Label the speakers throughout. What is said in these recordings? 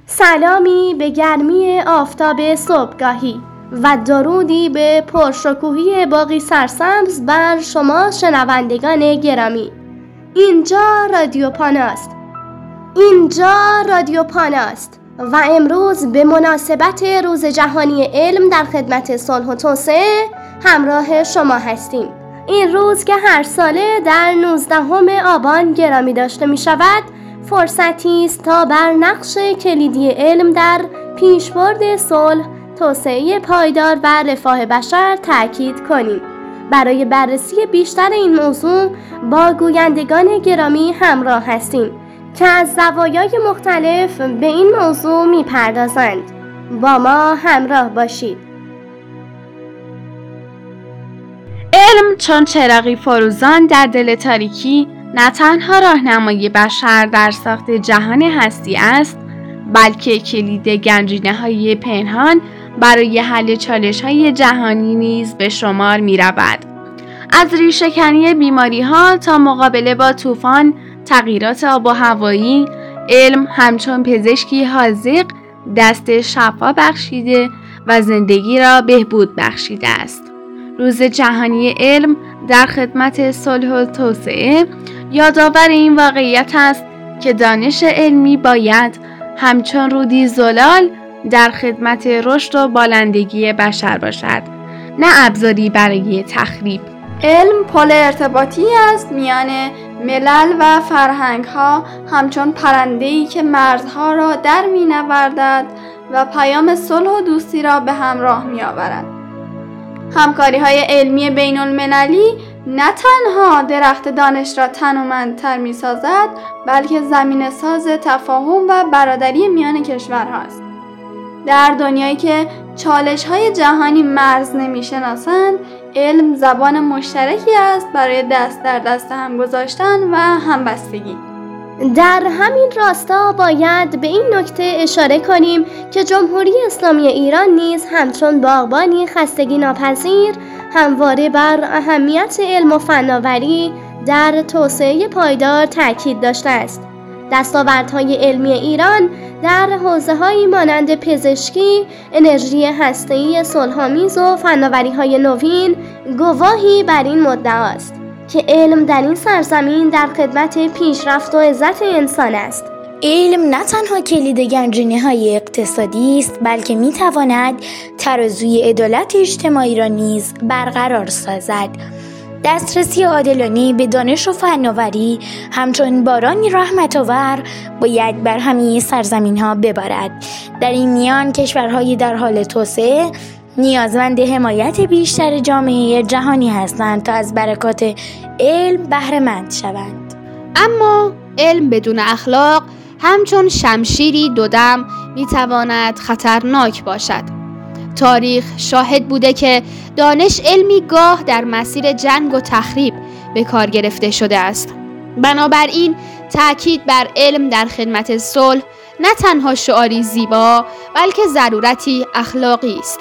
Speaker 1: سلامی به گرمی آفتاب صبحگاهی و درودی به پرشکوهی باغی سرسبز بر شما شنوندگان گرامی. اینجا رادیو پاناست و امروز به مناسبت روز جهانی علم در خدمت صلح و توسعه همراه شما هستیم. این روز که هر ساله در 19 آبان گرامی داشته می شود، فرصتی است تا بر نقش کلیدی علم در پیشبرد صلح، توسعه پایدار و رفاه بشر تأکید کنیم. برای بررسی بیشتر این موضوع با گویندگان گرامی همراه هستیم که از زوایای مختلف به این موضوع می‌پردازند. با ما همراه باشید.
Speaker 2: علم چون چراغی فروزان در دل تاریکی نه تنها راهنمای بشر در ساخت جهان هستی است، بلکه کلید گنجینه‌های پنهان برای حل چالش‌های جهانی نیز به شمار می‌رود. از ریشه‌کنی بیماری‌ها تا مقابله با طوفان، تغییرات آب و هوایی، علم همچون پزشکی حاذق دست شفا بخشیده و زندگی را بهبود بخشیده است. روز جهانی علم در خدمت صلح و توسعه یادآور این واقعیت است که دانش علمی باید همچون رودی زلال در خدمت رشد و بالندگی بشر باشد، نه ابزاری برای تخریب.
Speaker 3: علم پل ارتباطی است میان ملل و فرهنگ‌ها، همچون پرنده‌ای که مرزها را در می‌نوردد و پیام صلح و دوستی را به همراه می‌آورد. همکاری‌های علمی بین‌المللی نه تنها درخت دانش را تنومندتر می‌سازد، بلکه زمینه‌ساز تفاهم و برادری میان کشورهاست. در دنیایی که چالش‌های جهانی مرز نمی‌شناسند، علم زبان مشترکی است برای دست در دست هم گذاشتن و همبستگی.
Speaker 1: در همین راستا باید به این نکته اشاره کنیم که جمهوری اسلامی ایران نیز همچون باغبانی خستگی ناپذیر همواره بر اهمیت علم و فناوری در توسعه پایدار تاکید داشته است. دستاوردهای علمی ایران در حوزه‌هایی مانند پزشکی، انرژی هسته‌ای صلح‌آمیز و فناوری‌های نوین گواهی بر این مدعا است که علم در این سرزمین در خدمت پیشرفت و عزت انسان است.
Speaker 4: علم نه تنها کلید گنجینه‌های اقتصادی است، بلکه می‌تواند ترازوی عدالت اجتماعی را نیز برقرار سازد. دسترسی عادلانه به دانش و فناوری همچون بارانی رحمت‌آور باید بر همه سرزمین‌ها ببارد. در این میان کشورهای در حال توسعه نیازمند حمایت بیشتر جامعه جهانی هستند تا از برکات علم بهره مند شوند.
Speaker 2: اما علم بدون اخلاق همچون شمشیری دودم میتواند خطرناک باشد. تاریخ شاهد بوده که دانش علمی گاه در مسیر جنگ و تخریب به کار گرفته شده است. بنابراین تأکید بر علم در خدمت صلح نه تنها شعاری زیبا، بلکه ضرورتی اخلاقی است.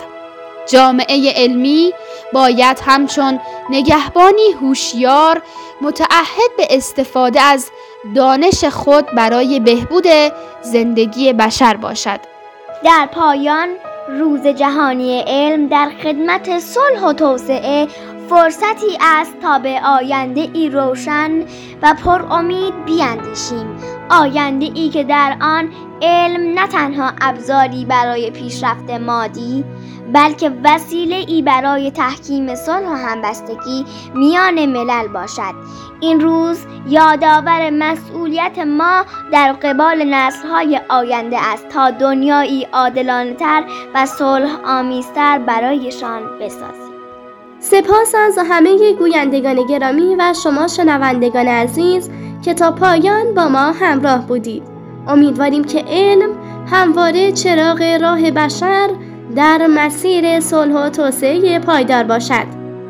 Speaker 2: جامعه علمی باید همچون نگهبانی هوشیار متعهد به استفاده از دانش خود برای بهبود زندگی بشر باشد.
Speaker 5: در پایان، روز جهانی علم در خدمت صلح و توسعه فرصتی است تا به آینده ای روشن و پر امید بیاندیشیم. آینده ای که در آن علم نه تنها ابزاری برای پیشرفت مادی، بلکه وسیله ای برای تحکیم صلح و همبستگی میان ملل باشد. این روز یادآور مسئولیت ما در قبال نسل‌های آینده است تا دنیایی عادلانه‌تر و صلح آمیزتر برایشان بسازیم.
Speaker 1: سپاس از همه گویندگان گرامی و شما شنوندگان عزیز که تا پایان با ما همراه بودید. امیدواریم که علم همواره چراغ راه بشر در مسیر صلح و توسعه پایدار باشد.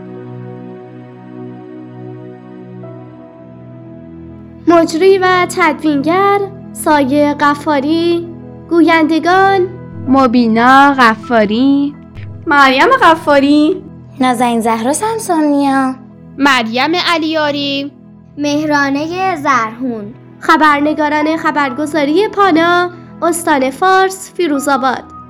Speaker 1: مجری و تدوینگر سایه غفاری. گویندگان
Speaker 2: مبینا غفاری،
Speaker 3: مریم غفاری،
Speaker 4: نازنین زهرا سمسونیا،
Speaker 2: مریم علیاری،
Speaker 5: مهرانه زرهون.
Speaker 1: خبرنگاران خبرگزاری پانا استان فارس، فیروزآباد.